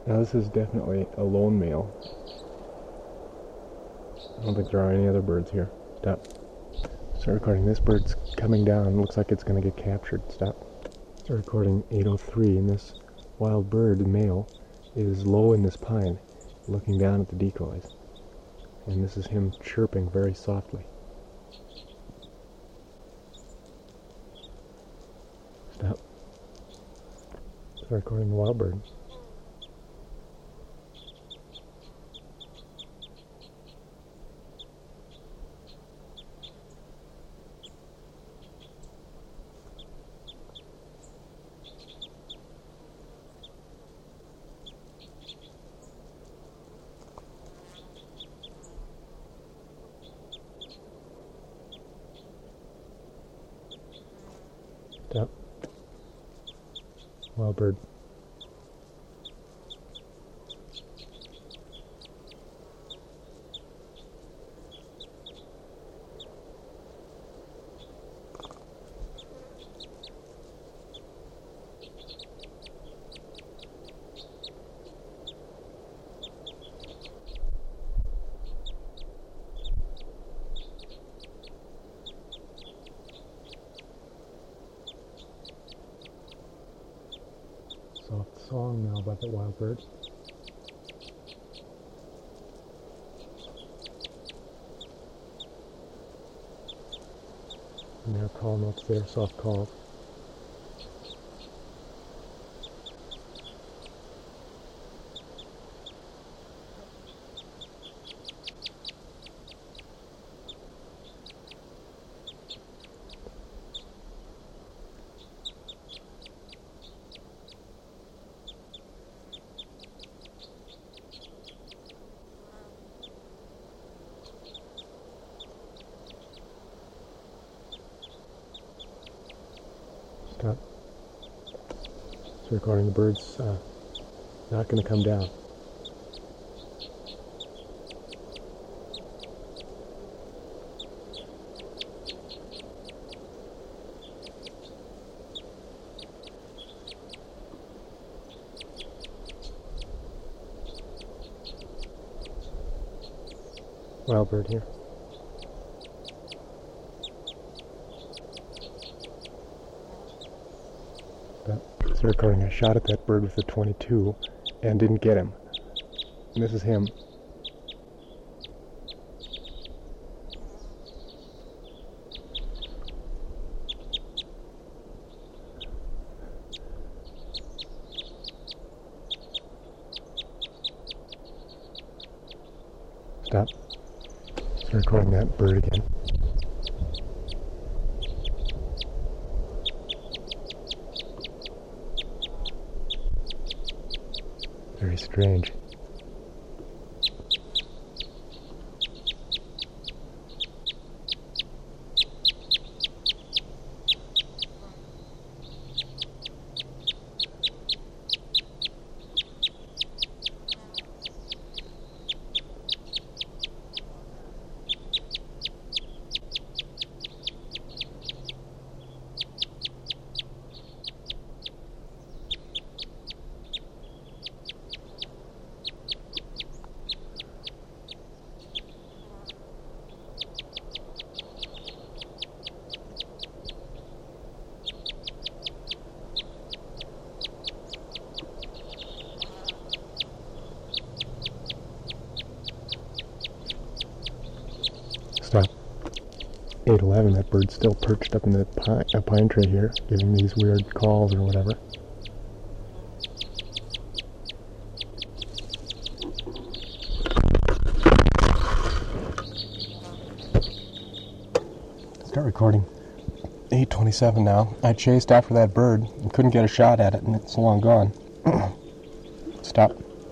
Now this is definitely a lone male. I don't think there are any other birds here. Stop. Start recording. This bird's coming down. Looks like it's going to get captured. Stop. Start recording 8:03, and this wild bird, the male, is low in this pine, looking down at the decoys. And this is him chirping very softly. Stop. Start recording the wild bird. Stop. Wild bird. Soft song now by the wild bird. And their call notes there, soft calls. Stop. So recording the birds not going to come down. Wild bird here. So recording, I shot at that bird with a .22 and didn't get him. And this is him. Stop. So recording that bird again. Very strange. Stop. 8:11, that bird's still perched up in the pine tree here, giving these weird calls or whatever. Start recording. 8:27 now. I chased after that bird and couldn't get a shot at it, and it's long gone. Stop.